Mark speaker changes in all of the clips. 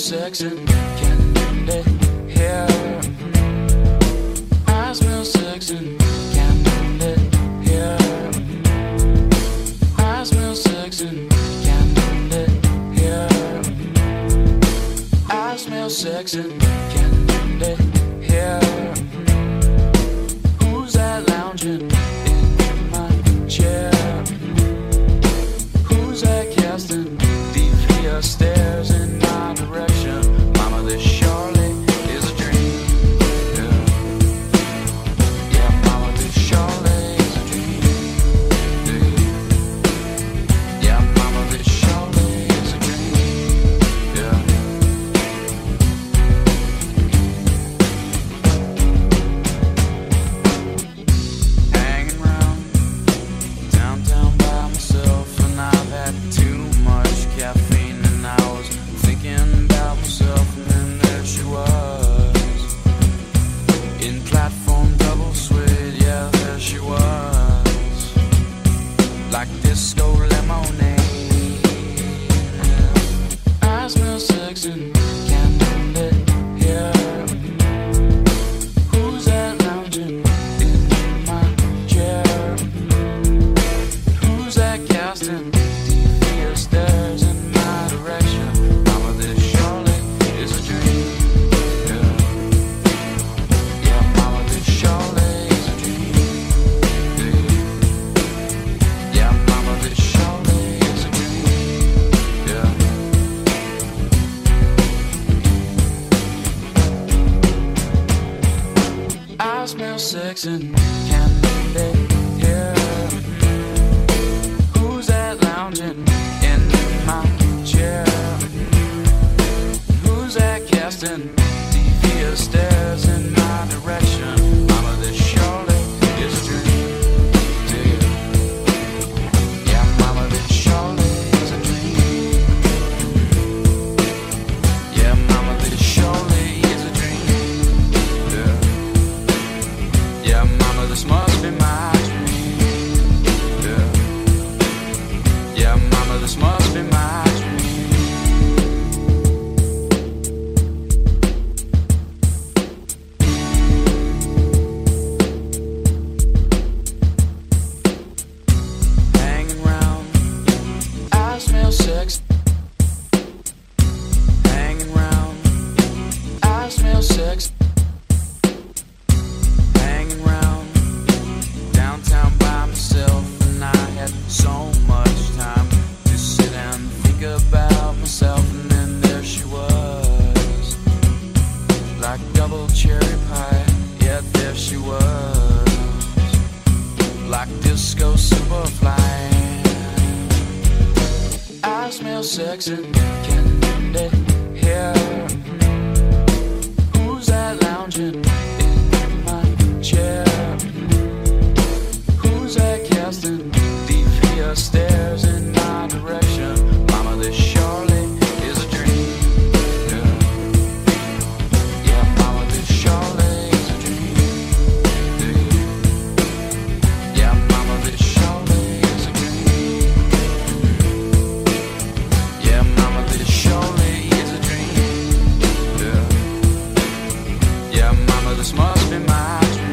Speaker 1: sex and candy here. I smell sex and candy here. I smell sex and candy here. I smell sex and candy here. Who's that lounging in my chair? Who's that casting deep via stairs in my direction? Mama, this surely is a dream. Yeah, yeah, mama, this surely is a dream. Yeah, yeah, mama, this surely is a dream. Yeah. Hanging round downtown by myself, and I've had too much caffeine, and I was thinking about myself, and then there she was in platform double suede. Yeah, there she was, like disco lemonade. I smell sex and candy here. Who's that lounging in my chair? Who's that casting deep stairs in my direction? Mama, this surely is a dream. Yeah, yeah, mama, this surely is a dream. Yeah, yeah, mama, this surely is a dream. Yeah. I smell sex and candy here. Who's that lounging in my chair? Who's that casting devious stares in my direction? Mama, this surely is a dream. Yeah, yeah, mama, this surely is a dream. Yeah, mama, this surely is a dream. Yeah, yeah, mama, this must be my dream. Yeah. Yeah, mama, this must be my dream. Hanging round, I smell sex. Hanging round, I smell sex. Hanging round downtown by myself, and I had so much time to sit and think about myself, and then there she was, like double cherry pie. Yeah, there she was, like disco superfly. I smell sex and candy here. Who's that lounging in my chair? Who's that casting deep via stairs in my direction? Mama, this surely is a dream. Yeah, yeah, mama, this surely is a dream. Yeah, mama, this surely is a dream. Yeah, mama, this surely is a dream. Yeah, yeah, mama, this must be my dream.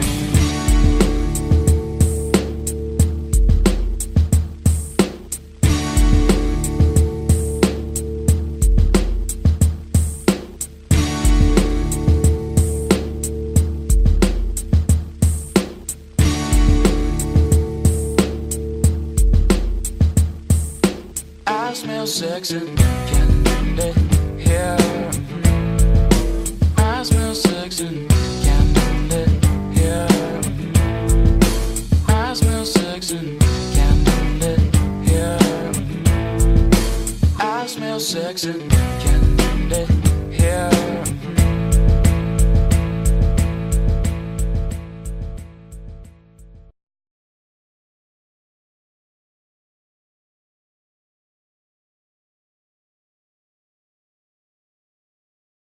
Speaker 1: I smell sex and candy here. I smell sex and candy here. I smell sex and candy here. I smell sex and